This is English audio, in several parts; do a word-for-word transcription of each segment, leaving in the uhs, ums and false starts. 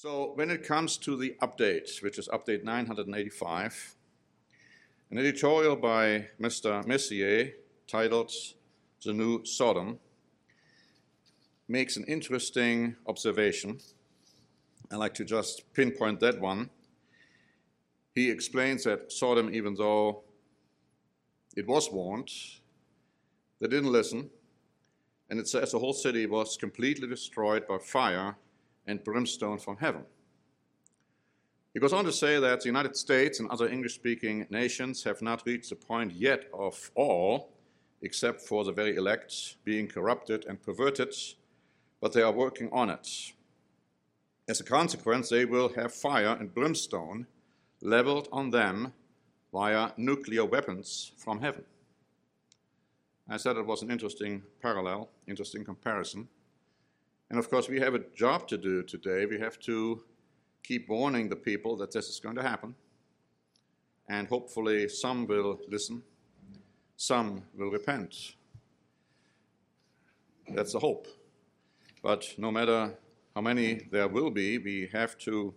So when it comes to the update, which is update nine hundred eighty-five, an editorial by Mister Messier titled "The New Sodom" makes an interesting observation. I'd like to just pinpoint that one. He explains that Sodom, even though it was warned, they didn't listen, and it says the whole city was completely destroyed by fire and brimstone from heaven. He goes on to say that the United States and other English-speaking nations have not reached the point yet of all, except for the very elect, being corrupted and perverted, but they are working on it. As a consequence, they will have fire and brimstone leveled on them via nuclear weapons from heaven. I said it was an interesting parallel, interesting comparison. And of course, we have a job to do today. We have to keep warning the people that this is going to happen. And hopefully some will listen, some will repent. That's the hope. But no matter how many there will be, we have to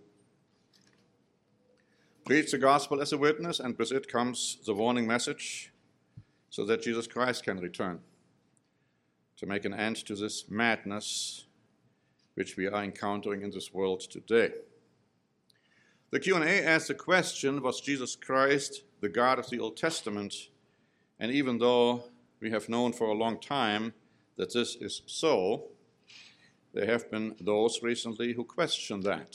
preach the gospel as a witness, and with it comes the warning message so that Jesus Christ can return to make an end to this madness which we are encountering in this world today. The Q and A asks the question, was Jesus Christ the God of the Old Testament? And even though we have known for a long time that this is so, there have been those recently who question that.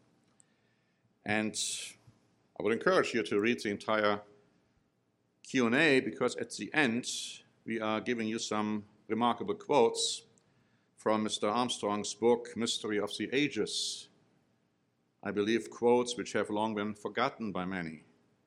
And I would encourage you to read the entire Q and A, because at the end we are giving you some remarkable quotes from Mister Armstrong's book, Mystery of the Ages. I believe quotes which have long been forgotten by many.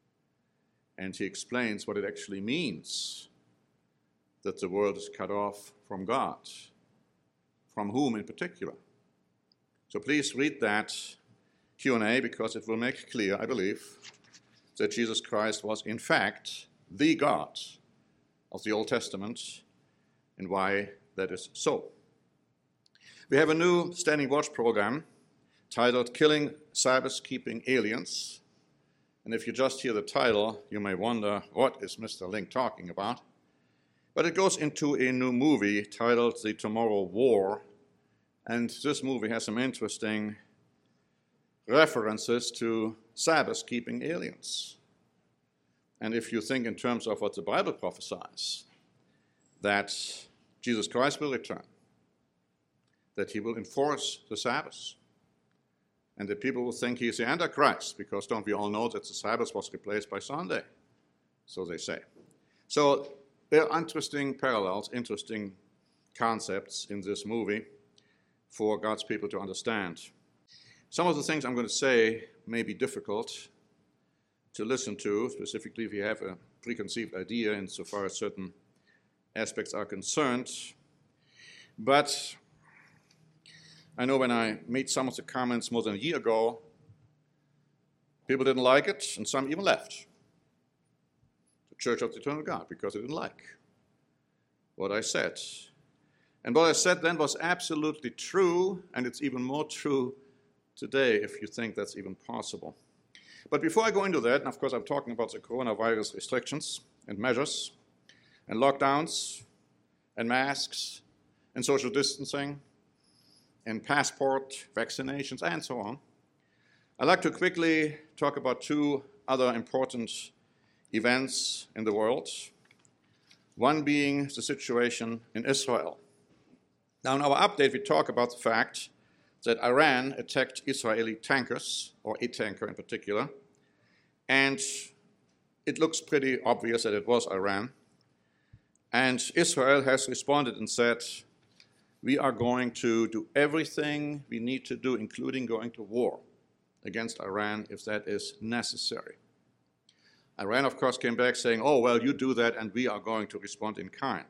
And he explains what it actually means that the world is cut off from God, from whom in particular. So please read that Q and A, because it will make clear, I believe, that Jesus Christ was in fact the God of the Old Testament and why that is so. We have a new Standing Watch program titled Killing Sabbath-Keeping Aliens. And if you just hear the title, you may wonder, what is Mister Link talking about? But it goes into a new movie titled The Tomorrow War. And this movie has some interesting references to Sabbath-keeping aliens. And if you think in terms of what the Bible prophesies, that Jesus Christ will return, that he will enforce the Sabbath, and that people will think he is the Antichrist, because don't we all know that the Sabbath was replaced by Sunday, so they say. So there are interesting parallels, interesting concepts in this movie for God's people to understand. Some of the things I'm going to say may be difficult to listen to, specifically if you have a preconceived idea insofar as certain aspects are concerned. But I know when I made some of the comments more than a year ago, people didn't like it, and some even left the Church of the Eternal God because they didn't like what I said. And what I said then was absolutely true, and it's even more true today, if you think that's even possible. But before I go into that, and of course I'm talking about the coronavirus restrictions and measures and lockdowns and masks and social distancing and passport vaccinations and so on, I'd like to quickly talk about two other important events in the world, one being the situation in Israel. Now in our update we talk about the fact that Iran attacked Israeli tankers, or a tanker in particular, and it looks pretty obvious that it was Iran. And Israel has responded and said, we are going to do everything we need to do, including going to war against Iran if that is necessary. Iran, of course, came back saying, oh, well, you do that and we are going to respond in kind.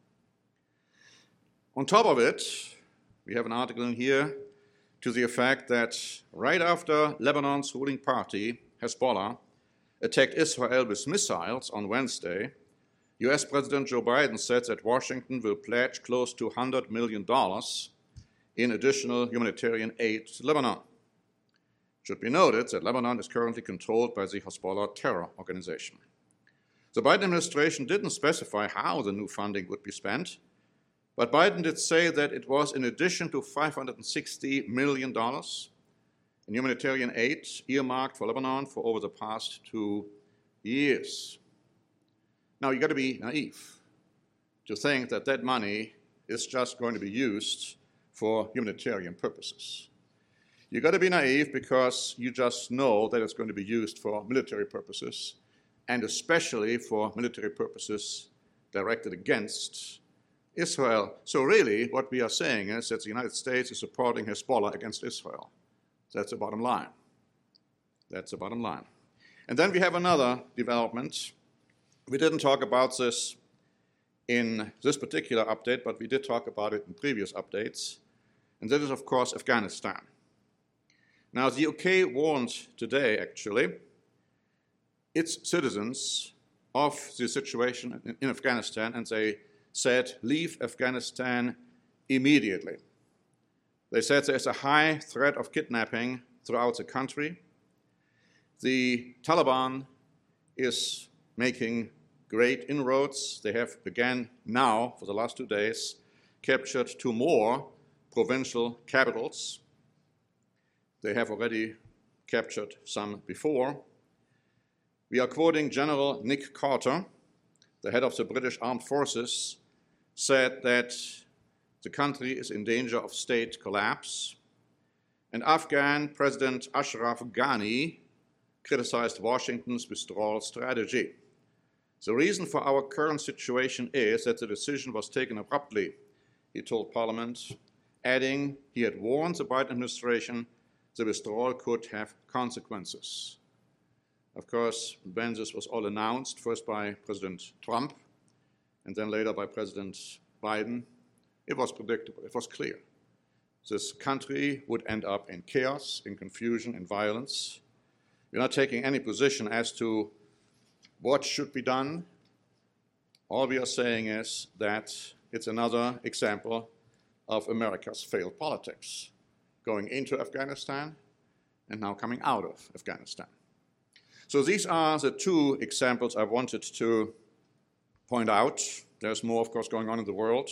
On top of it, we have an article in here to the effect that right after Lebanon's ruling party, Hezbollah, attacked Israel with missiles on Wednesday, U S President Joe Biden said that Washington will pledge close to one hundred million dollars in additional humanitarian aid to Lebanon. Should be noted that Lebanon is currently controlled by the Hezbollah terror organization. The Biden administration didn't specify how the new funding would be spent, but Biden did say that it was in addition to five hundred sixty million dollars in humanitarian aid earmarked for Lebanon for over the past two years. Now, you've got to be naive to think that that money is just going to be used for humanitarian purposes. You've got to be naive because you just know that it's going to be used for military purposes, and especially for military purposes directed against Israel. So really, what we are saying is that the United States is supporting Hezbollah against Israel. That's the bottom line. That's the bottom line. And then we have another development. We didn't talk about this in this particular update, but we did talk about it in previous updates. And that is, of course, Afghanistan. Now, the U K warned today, actually, its citizens of the situation in, in Afghanistan, and they said, leave Afghanistan immediately. They said there's a high threat of kidnapping throughout the country. The Taliban is making great inroads. They have again now, for the last two days, captured two more provincial capitals. They have already captured some before. We are quoting General Nick Carter, the head of the British Armed Forces, said that the country is in danger of state collapse. And Afghan President Ashraf Ghani criticized Washington's withdrawal strategy. The reason for our current situation is that the decision was taken abruptly, he told Parliament, adding he had warned the Biden administration the withdrawal could have consequences. Of course, when this was all announced, first by President Trump and then later by President Biden, it was predictable, it was clear. This country would end up in chaos, in confusion, in violence. We're not taking any position as to what should be done. All we are saying is that it's another example of America's failed politics, going into Afghanistan and now coming out of Afghanistan. So these are the two examples I wanted to point out. There's more, of course, going on in the world.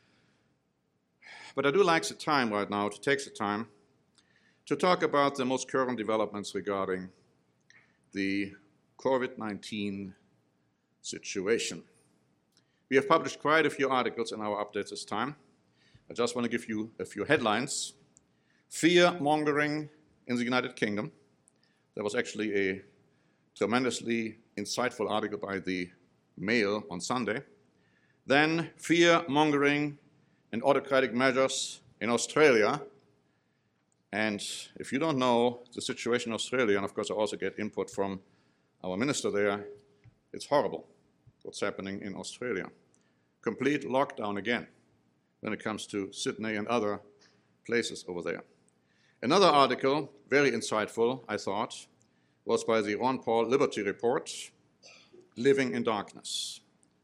But I do like the time right now to take the time to talk about the most current developments regarding the COVID nineteen situation. We have published quite a few articles in our updates this time. I just want to give you a few headlines. Fear-mongering in the United Kingdom. There was actually a tremendously insightful article by the Mail on Sunday. Then fear-mongering and autocratic measures in Australia. And if you don't know the situation in Australia, and of course I also get input from our minister there, it's horrible what's happening in Australia. Complete lockdown again when it comes to Sydney and other places over there. Another article, very insightful, I thought, was by the Ron Paul Liberty Report, Living in Darkness.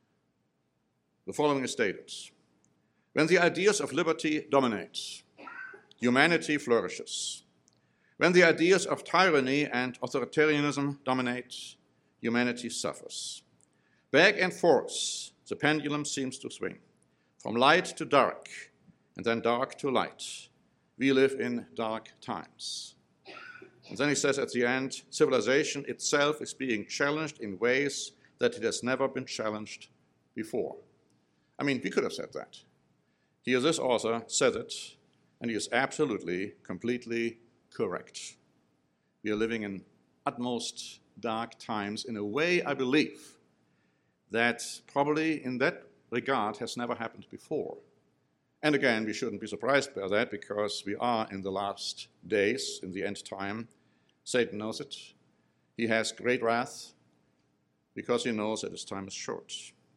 The following is stated: when the ideas of liberty dominate, humanity flourishes. When the ideas of tyranny and authoritarianism dominate, humanity suffers. Back and forth, the pendulum seems to swing, from light to dark, and then dark to light. We live in dark times. And then he says at the end, civilization itself is being challenged in ways that it has never been challenged before. I mean, we could have said that. Here, this author says it, and he is absolutely, completely correct. We are living in utmost dark times in a way, I believe, that probably in that regard has never happened before. And again, we shouldn't be surprised by that because we are in the last days, in the end time. Satan knows it. He has great wrath because he knows that his time is short.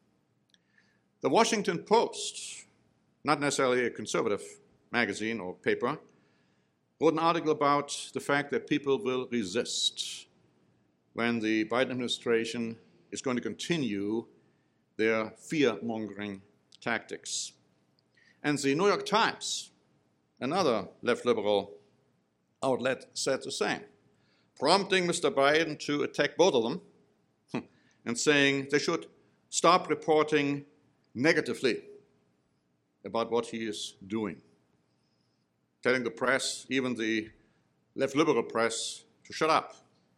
The Washington Post, not necessarily a conservative magazine or paper, wrote an article about the fact that people will resist when the Biden administration is going to continue their fear-mongering tactics. And the New York Times, another left liberal outlet, said the same. prompting Mister Biden to attack both of them and saying they should stop reporting negatively about what he is doing, telling the press, even the left liberal press, to shut up.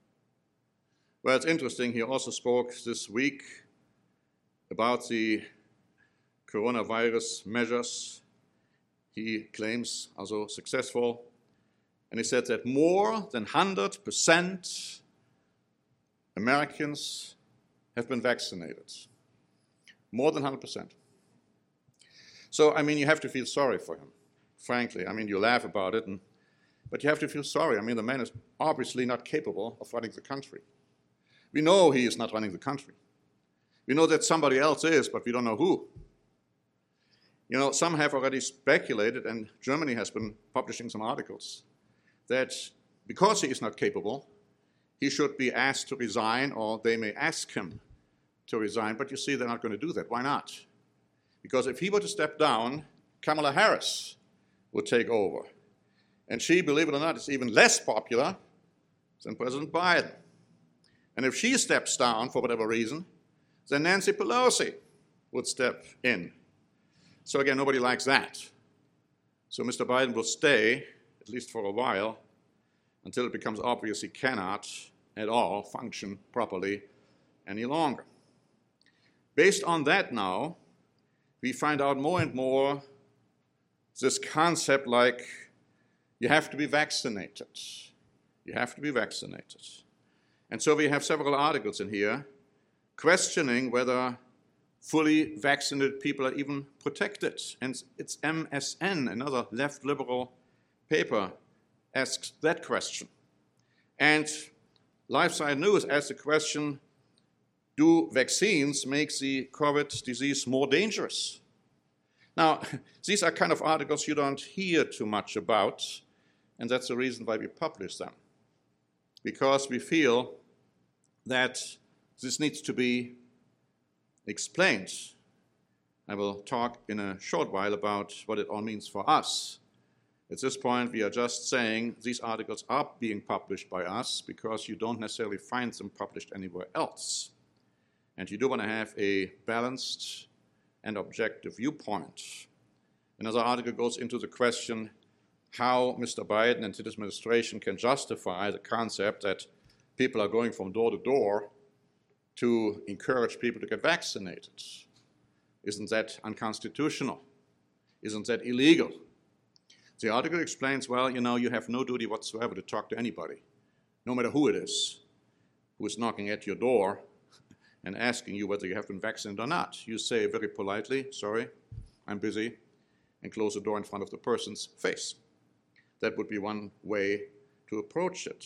Well, it's interesting, he also spoke this week about the coronavirus measures he claims are so successful. And he said that more than one hundred percent Americans have been vaccinated. More than one hundred percent. So, I mean, you have to feel sorry for him, frankly. I mean, you laugh about it, and, but you have to feel sorry. I mean, the man is obviously not capable of running the country. We know he is not running the country. We know that somebody else is, but we don't know who. You know, some have already speculated, and Germany has been publishing some articles, that because he is not capable, he should be asked to resign, or they may ask him to resign. But you see, they're not going to do that. Why not? Because if he were to step down, Kamala Harris would take over. And she, believe it or not, is even less popular than President Biden. And if she steps down for whatever reason, then Nancy Pelosi would step in. So again, nobody likes that. So Mister Biden will stay, at least for a while, until it becomes obvious he cannot at all function properly any longer. Based on that now, we find out more and more this concept like you have to be vaccinated. You have to be vaccinated. And so we have several articles in here questioning whether fully vaccinated people are even protected. And it's M S N, another left liberal paper, asks that question. And LifeSite News asks the question, do vaccines make the COVID disease more dangerous? Now, these are kind of articles you don't hear too much about, and that's the reason why we publish them. Because we feel that this needs to be explained. I will talk in a short while about what it all means for us. At this point, we are just saying these articles are being published by us because you don't necessarily find them published anywhere else. And you do want to have a balanced and objective viewpoint. Another article goes into the question how Mister Biden and his administration can justify the concept that people are going from door to door to encourage people to get vaccinated. Isn't that unconstitutional? Isn't that illegal? The article explains, well, you know, you have no duty whatsoever to talk to anybody, no matter who it is, who is knocking at your door and asking you whether you have been vaccinated or not. You say very politely, sorry, I'm busy, and close the door in front of the person's face. That would be one way to approach it.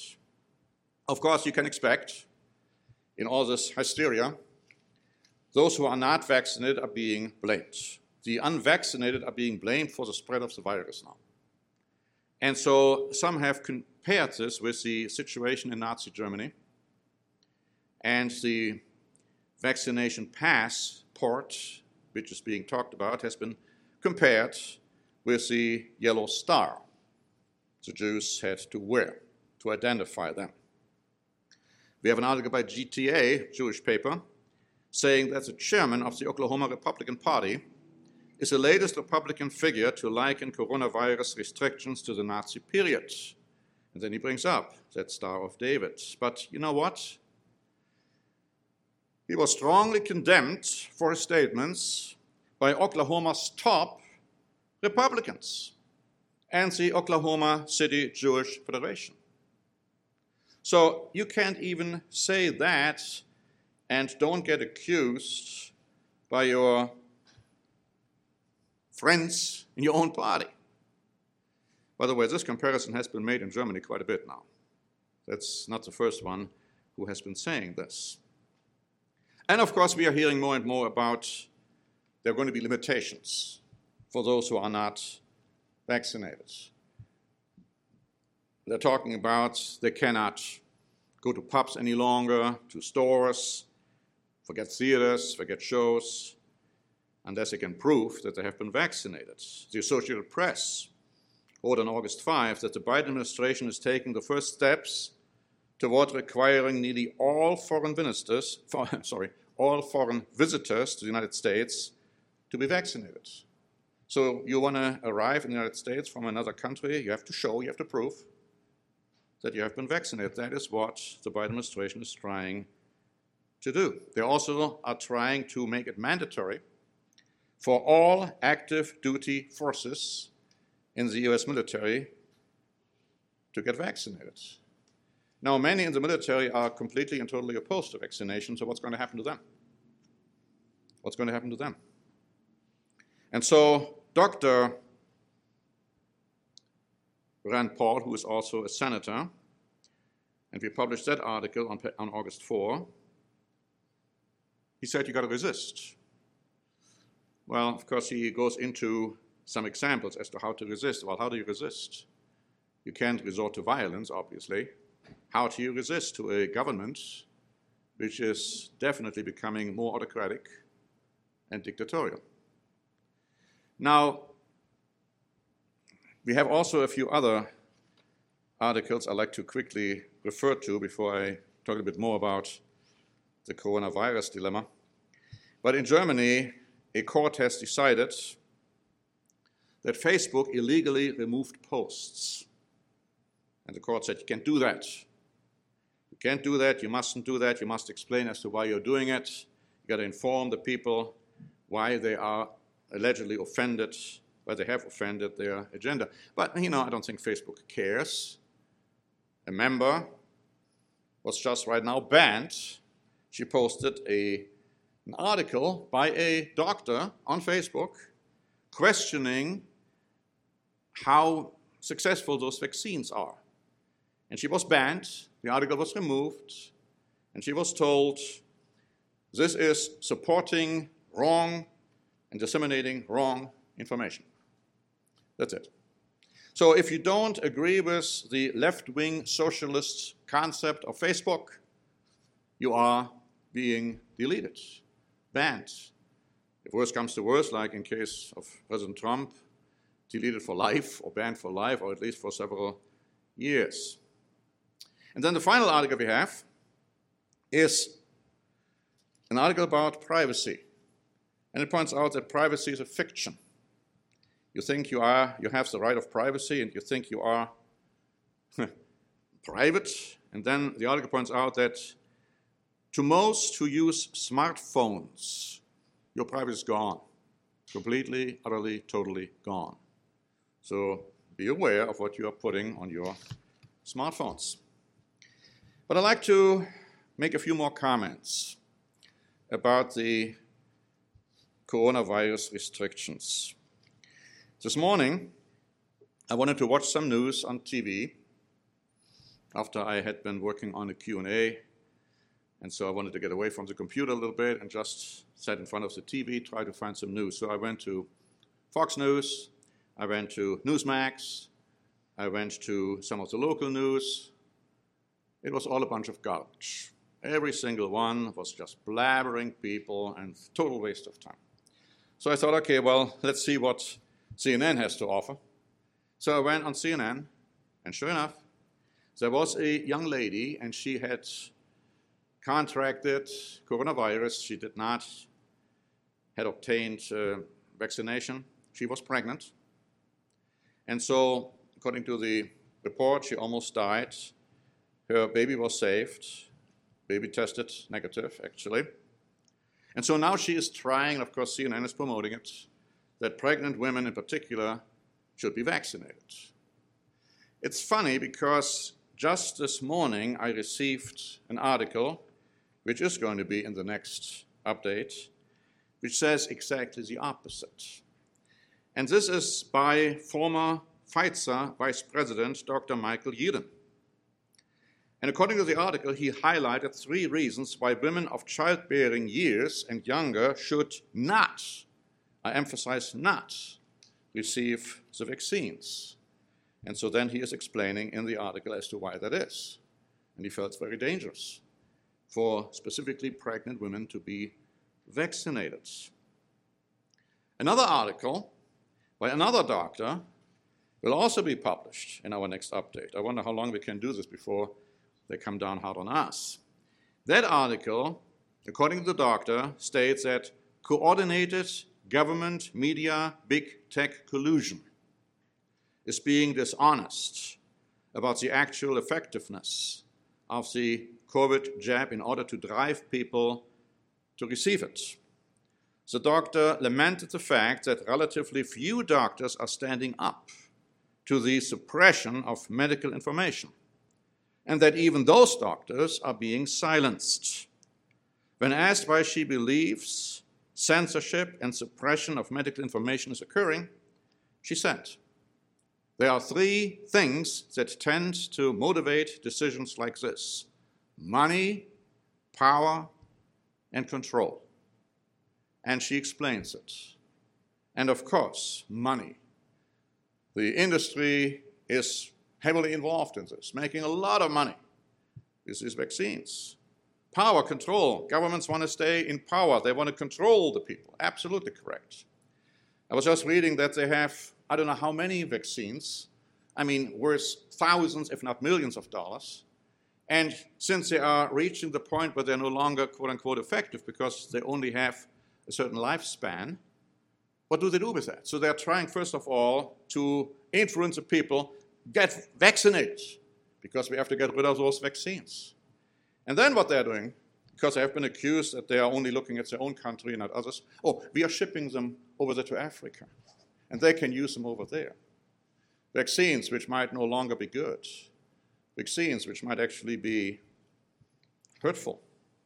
Of course, you can expect, in all this hysteria, those who are not vaccinated are being blamed. The unvaccinated are being blamed for the spread of the virus now. And so some have compared this with the situation in Nazi Germany, and the vaccination passport, which is being talked about, has been compared with the yellow star the Jews had to wear to identify them. We have an article by G T A, Jewish paper, saying that the chairman of the Oklahoma Republican Party is the latest Republican figure to liken coronavirus restrictions to the Nazi period. And then he brings up that Star of David. But you know what? He was strongly condemned for his statements by Oklahoma's top Republicans and the Oklahoma City Jewish Federation. So you can't even say that and don't get accused by your friends in your own party. By the way, this comparison has been made in Germany quite a bit now. That's not the first one who has been saying this. And of course, we are hearing more and more about there are going to be limitations for those who are not vaccinated. They're talking about they cannot go to pubs any longer, to stores, forget theaters, forget shows, unless they can prove that they have been vaccinated. The Associated Press wrote on August fifth that the Biden administration is taking the first steps toward requiring nearly all foreign visitors, for, sorry, all foreign visitors to the United States to be vaccinated. So you want to arrive in the United States from another country, you have to show, you have to prove that you have been vaccinated. That is what the Biden administration is trying to do. They also are trying to make it mandatory for all active duty forces in the U S military to get vaccinated. Now, many in the military are completely and totally opposed to vaccination, so what's going to happen to them? What's going to happen to them? And so Doctor Rand Paul, who is also a senator, and we published that article on, on August fourth, he said you got to resist. Well, of course, he goes into some examples as to how to resist. Well, how do you resist? You can't resort to violence, obviously. How do you resist to a government which is definitely becoming more autocratic and dictatorial? Now, we have also a few other articles I'd like to quickly refer to before I talk a bit more about the coronavirus dilemma. But in Germany, a court has decided that Facebook illegally removed posts. And the court said, you can't do that. You can't do that, you mustn't do that, you must explain as to why you're doing it. You got to inform the people why they are allegedly offended, why they have offended their agenda. But, you know, I don't think Facebook cares. A member was just right now banned. She posted a, an article by a doctor on Facebook questioning how successful those vaccines are. And she was banned, the article was removed, and she was told, this is supporting wrong and disseminating wrong information. That's it. So if you don't agree with the left-wing socialist concept of Facebook, you are being deleted, banned. If worse comes to worse, like in case of President Trump, deleted for life or banned for life, or at least for several years. And then the final article we have is an article about privacy. And it points out that privacy is a fiction. You think you are, you have the right of privacy, and you think you are private. And then the article points out that to most who use smartphones, your privacy is gone. Completely, utterly, totally gone. So be aware of what you are putting on your smartphones. But I'd like to make a few more comments about the coronavirus restrictions. This morning, I wanted to watch some news on T V after I had been working on a Q and A, and so I wanted to get away from the computer a little bit and just sat in front of the T V, try to find some news. So I went to Fox News, I went to Newsmax, I went to some of the local news. It was all a bunch of garbage. Every single one was just blabbering people and total waste of time. So I thought, okay, well, let's see what C N N has to offer. So I went on C N N, and sure enough, there was a young lady, and she had contracted coronavirus. She did not, had obtained uh, vaccination. She was pregnant. And so, according to the report, she almost died. Her baby was saved. Baby tested negative, actually. And so now she is trying, of course C N N is promoting it, that pregnant women in particular should be vaccinated. It's funny because just this morning I received an article, which is going to be in the next update, which says exactly the opposite. And this is by former Pfizer Vice President Doctor Michael Yeadon. And according to the article, he highlighted three reasons why women of childbearing years and younger should not, I emphasize not, receive the vaccines. And so then he is explaining in the article as to why that is. And he felt it's very dangerous for specifically pregnant women to be vaccinated. Another article by another doctor will also be published in our next update. I wonder how long we can do this before they come down hard on us. That article, according to the doctor, states that coordinated government, media, big tech collusion is being dishonest about the actual effectiveness of the COVID jab in order to drive people to receive it. The doctor lamented the fact that relatively few doctors are standing up to the suppression of medical information, and that even those doctors are being silenced. When asked why she believes censorship and suppression of medical information is occurring, she said, "There are three things that tend to motivate decisions like this: money, power, and control." And she explains it. And of course, money. The industry is heavily involved in this, making a lot of money with these vaccines. Power, control. Governments want to stay in power. They want to control the people. Absolutely correct. I was just reading that they have, I don't know how many vaccines, I mean, worth thousands, if not millions of dollars. And since they are reaching the point where they're no longer, quote unquote, effective because they only have a certain lifespan, what do they do with that? So they're trying, first of all, to influence the people, get vaccinated, because we have to get rid of those vaccines. And then what they're doing, because they have been accused that they are only looking at their own country and not others, oh, we are shipping them over there to Africa, and they can use them over there. Vaccines which might no longer be good, vaccines which might actually be hurtful.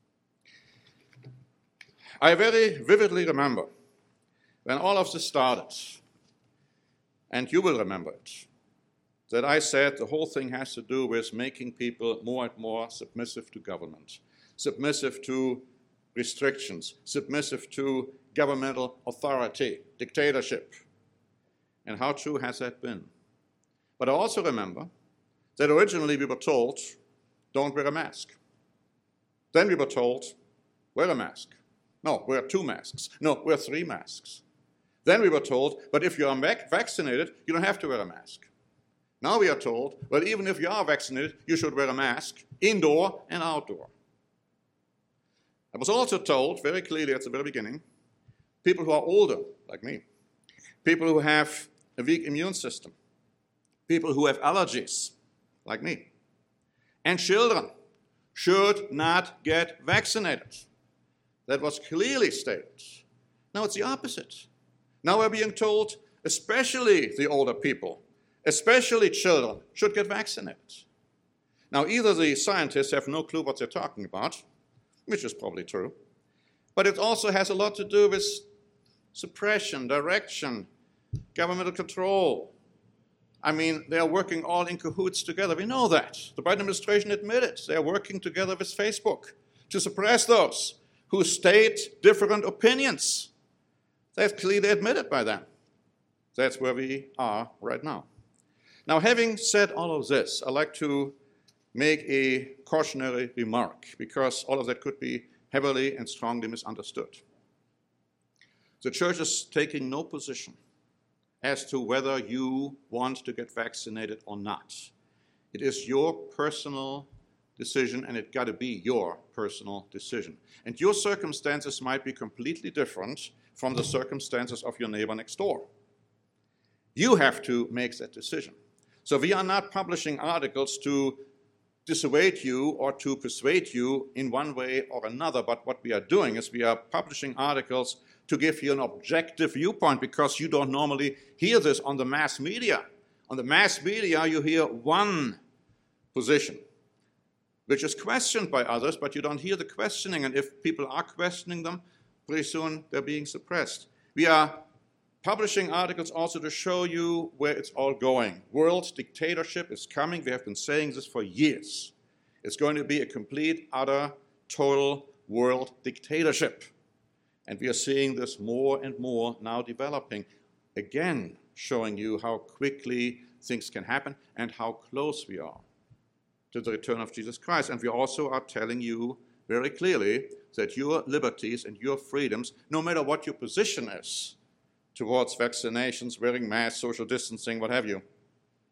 I very vividly remember when all of this started, and you will remember it, that I said the whole thing has to do with making people more and more submissive to government, submissive to restrictions, submissive to governmental authority, dictatorship. And how true has that been? But I also remember that originally we were told, don't wear a mask. Then we were told, wear a mask. No, wear two masks. No, wear three masks. Then we were told, but if you are vac- vaccinated, you don't have to wear a mask. Now we are told, well, even if you are vaccinated, you should wear a mask, indoor and outdoor. I was also told very clearly at the very beginning, people who are older, like me, people who have a weak immune system, people who have allergies, like me, and children should not get vaccinated. That was clearly stated. Now it's the opposite. Now we're being told, especially the older people, especially children, should get vaccinated. Now either the scientists have no clue what they're talking about, which is probably true, but it also has a lot to do with suppression, direction, governmental control. I mean, they are working all in cahoots together. We know that. The Biden administration admitted they are working together with Facebook to suppress those who state different opinions. That's clearly admitted by them. That's where we are right now. Now, having said all of this, I'd like to make a cautionary remark, because all of that could be heavily and strongly misunderstood. The church is taking no position as to whether you want to get vaccinated or not. It is your personal decision, and it got to be your personal decision. And your circumstances might be completely different from the circumstances of your neighbor next door. You have to make that decision. So we are not publishing articles to dissuade you or to persuade you in one way or another, but what we are doing is we are publishing articles to give you an objective viewpoint, because you don't normally hear this on the mass media. On the mass media, you hear one position, which is questioned by others, but you don't hear the questioning. And if people are questioning them, pretty soon they're being suppressed. We are publishing articles also to show you where it's all going. World dictatorship is coming. We have been saying this for years. It's going to be a complete, utter, total world dictatorship. And we are seeing this more and more now developing. Again, showing you how quickly things can happen and how close we are to the return of Jesus Christ. And we also are telling you very clearly that your liberties and your freedoms, no matter what your position is towards vaccinations, wearing masks, social distancing, what have you,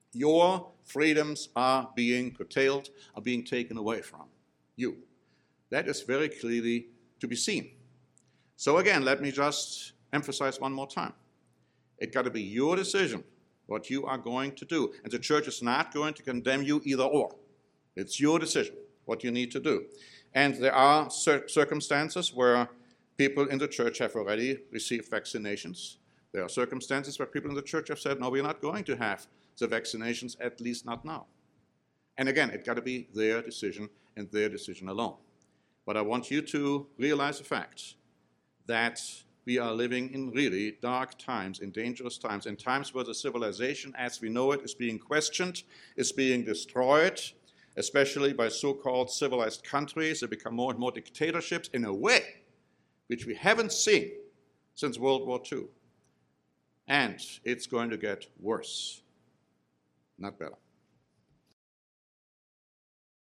Your freedoms are being curtailed, are being taken away from you. That is very clearly to be seen. So again, let me just emphasize one more time. It's got to be your decision what you are going to do. And the church is not going to condemn you either or. It's your decision what you need to do. And there are cir- circumstances where people in the church have already received vaccinations. There are circumstances where people in the church have said, no, we're not going to have the vaccinations, at least not now. And again, it's got to be their decision and their decision alone. But I want you to realize the fact that we are living in really dark times, in dangerous times, in times where the civilization as we know it is being questioned, is being destroyed, especially by so-called civilized countries. They become more and more dictatorships in a way which we haven't seen since World War Two. And it's going to get worse, not better.